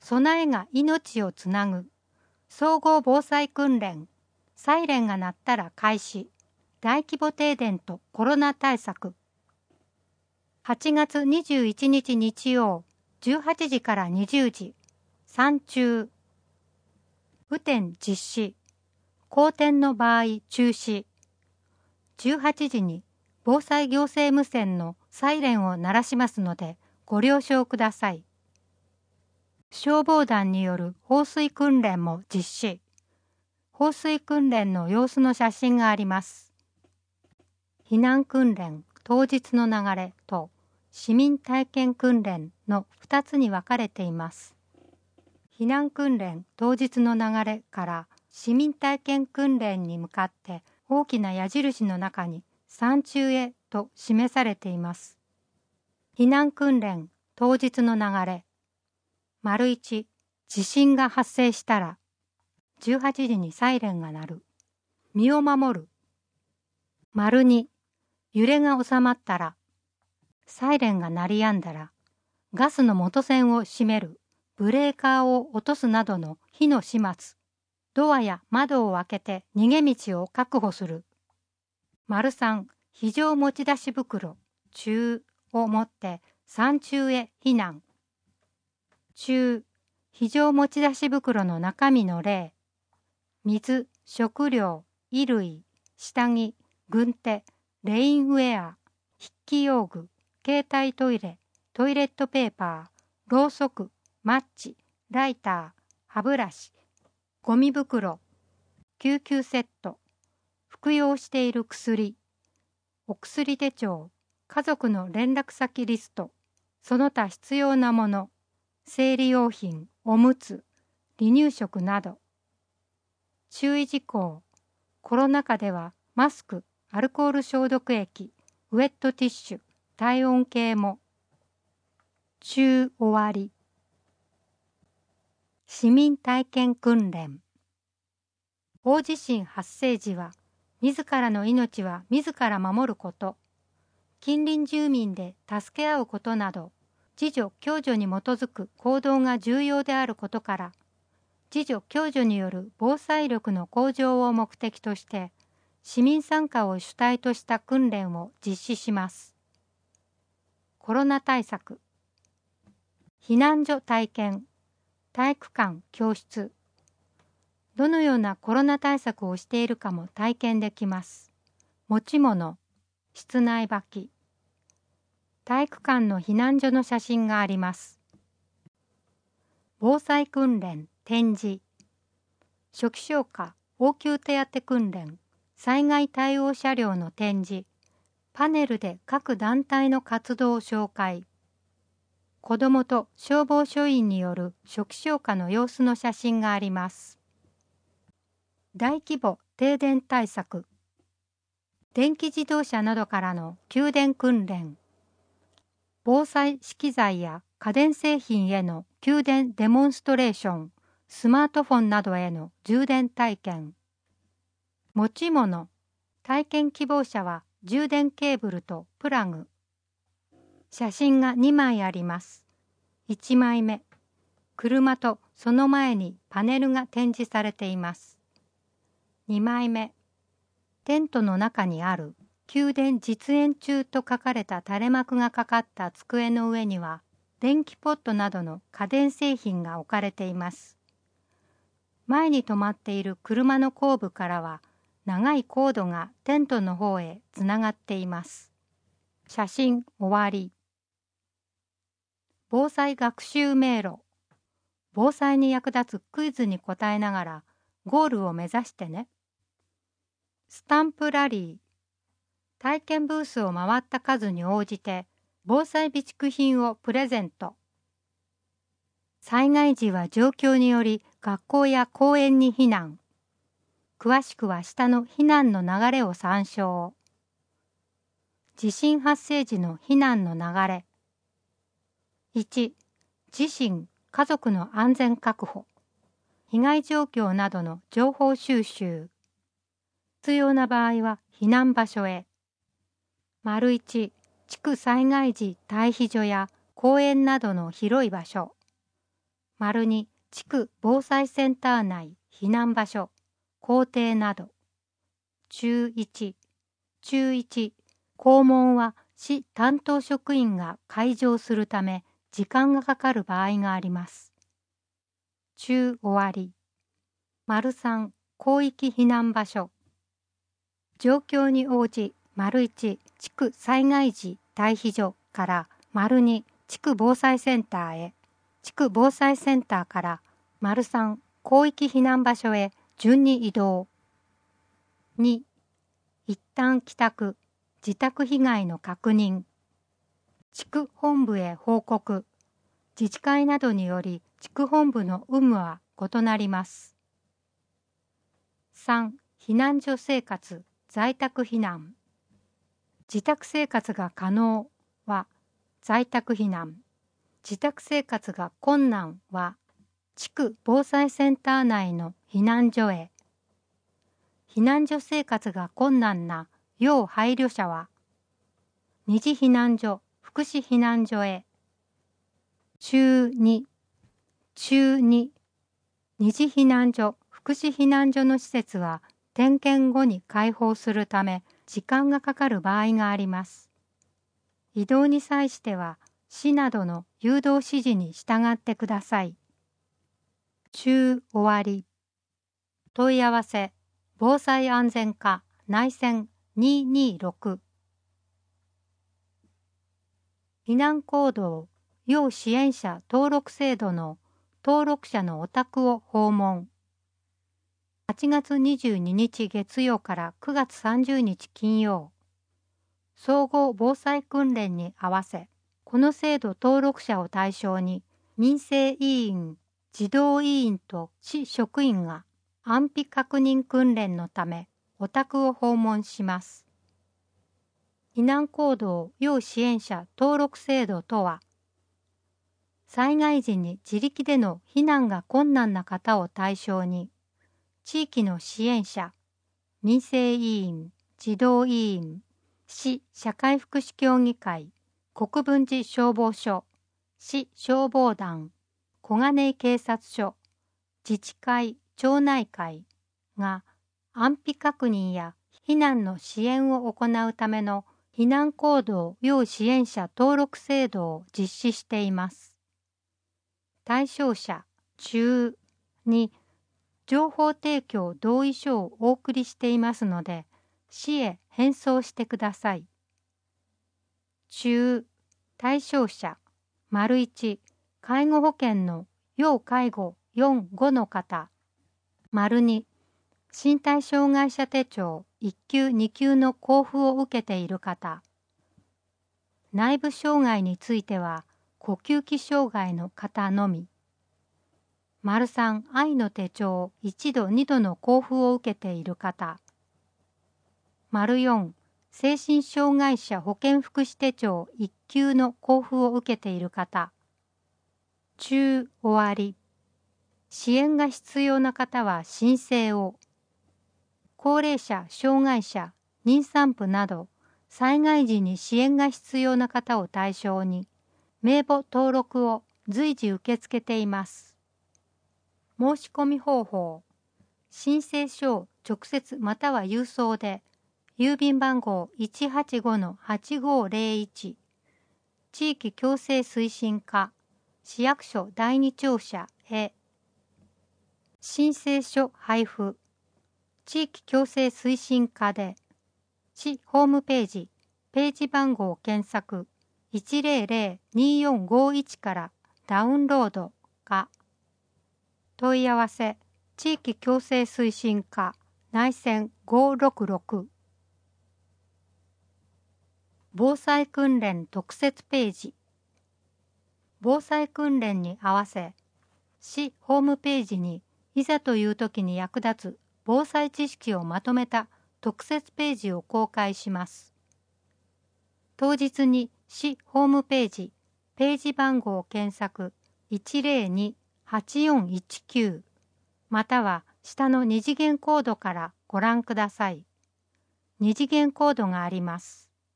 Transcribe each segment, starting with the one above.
備えが命をつなぐ。総合防災訓練。サイレンが鳴ったら開始。大規模停電とコロナ対策。8月21日日曜、18時から20時。3中。雨天実施。荒天の場合中止。18時に防災行政無線のサイレンを鳴らしますのでご了承ください。消防団による放水訓練も実施。放水訓練の様子の写真があります。避難訓練当日の流れと市民体験訓練の2つに分かれています。避難訓練当日の流れから市民体験訓練に向かって大きな矢印の中に山中へと示されています。避難訓練当日の流れ。1、地震が発生したら、18時にサイレンが鳴る。身を守る。2、揺れが収まったら、サイレンが鳴り止んだら、ガスの元栓を閉める。ブレーカーを落とすなどの火の始末。ドアや窓を開けて逃げ道を確保する。3、非常持ち出し袋、中を持って山中へ避難。中、非常持ち出し袋の中身の例。水、食料、衣類、下着、軍手、レインウェア、筆記用具、携帯トイレ、トイレットペーパー、ろうそく、マッチ、ライター、歯ブラシ、ゴミ袋、救急セット、服用している薬、お薬手帳、家族の連絡先リスト、その他必要なもの、生理用品、おむつ、離乳食など。注意事項。コロナ禍ではマスク、アルコール消毒液、ウェットティッシュ、体温計も。終わり。市民体験訓練。大地震発生時は、自らの命は自ら守ること、近隣住民で助け合うことなど、自助共助に基づく行動が重要であることから、自助共助による防災力の向上を目的として、市民参加を主体とした訓練を実施します。コロナ対策。避難所体験、体育館、教室。どのようなコロナ対策をしているかも体験できます。持ち物、室内履き。体育館の避難所の写真があります。防災訓練、展示。初期消火、応急手当訓練、災害対応車両の展示。パネルで各団体の活動を紹介。子どもと消防署員による初期消火の様子の写真があります。大規模停電対策。電気自動車などからの給電訓練。防災資機材や家電製品への給電デモンストレーション、スマートフォンなどへの充電体験。持ち物、体験希望者は充電ケーブルとプラグ。写真が2枚あります。1枚目、車とその前にパネルが展示されています。2枚目、テントの中にある給電実演中と書かれた垂れ幕がかかった机の上には、電気ポットなどの家電製品が置かれています。前に止まっている車の後部からは、長いコードがテントの方へつながっています。写真終わり。防災学習迷路。防災に役立つクイズに答えながら、ゴールを目指してね。スタンプラリー。体験ブースを回った数に応じて防災備蓄品をプレゼント。災害時は状況により学校や公園に避難。詳しくは下の避難の流れを参照。地震発生時の避難の流れ。1、自身、家族の安全確保。被害状況などの情報収集。必要な場合は避難場所へ。1、地区災害時退避所や公園などの広い場所。 2、地区防災センター内避難場所、校庭など。注1、校門は市担当職員が開場するため時間がかかる場合があります。終わり。3、広域避難場所。状況に応じ、1、地区災害時退避所から2、地区防災センターへ、地区防災センターから3、広域避難場所へ順に移動。2、一旦帰宅、自宅被害の確認。地区本部へ報告。自治会などにより地区本部の有無は異なります。3、避難所生活、在宅避難。自宅生活が可能は在宅避難。自宅生活が困難は地区防災センター内の避難所へ。避難所生活が困難な要配慮者は二次避難所、福祉避難所へ。中2、二次避難所、福祉避難所の施設は点検後に開放するため時間がかかる場合があります。移動に際しては市などの誘導指示に従ってください。終わり。問い合わせ、防災安全課内線226。避難行動要支援者登録制度の登録者のお宅を訪問。8月22日月曜から9月30日金曜。総合防災訓練に合わせ、この制度登録者を対象に民生委員、児童委員と市職員が安否確認訓練のためお宅を訪問します。避難行動要支援者登録制度とは、災害時に自力での避難が困難な方を対象に、地域の支援者、民生委員、児童委員、市社会福祉協議会、国分寺消防署、市消防団、小金井警察署、自治会、町内会が安否確認や避難の支援を行うための避難行動要支援者登録制度を実施しています。対象者中に情報提供同意書をお送りしていますので、市へ返送してください。中、対象者、1、介護保険の要介護4、5の方。2、身体障害者手帳1級2級の交付を受けている方。内部障害については、呼吸器障害の方のみ。3、愛の手帳1度2度の交付を受けている方。4、精神障害者保健福祉手帳1級の交付を受けている方。終わり。支援が必要な方は申請を。高齢者、障害者、妊産婦など、災害時に支援が必要な方を対象に、名簿登録を随時受け付けています。申し込み方法。申請書を直接または郵送で、郵便番号 185-8501、地域共生推進課、市役所第二庁舎へ。申請書配布。地域共生推進課で、市ホームページ、ページ番号検索、100-2451からダウンロードか。問い合わせ、地域共生推進課内線566。防災訓練特設ページ。防災訓練に合わせ、市ホームページにいざという時に役立つ防災知識をまとめた特設ページを公開します。当日に市ホームページ、ページ番号検索 102-8419 または下の二次元コードからご覧ください。二次元コードがあります。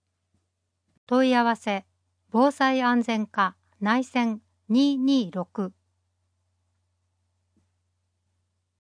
問い合わせ、防災安全課内線226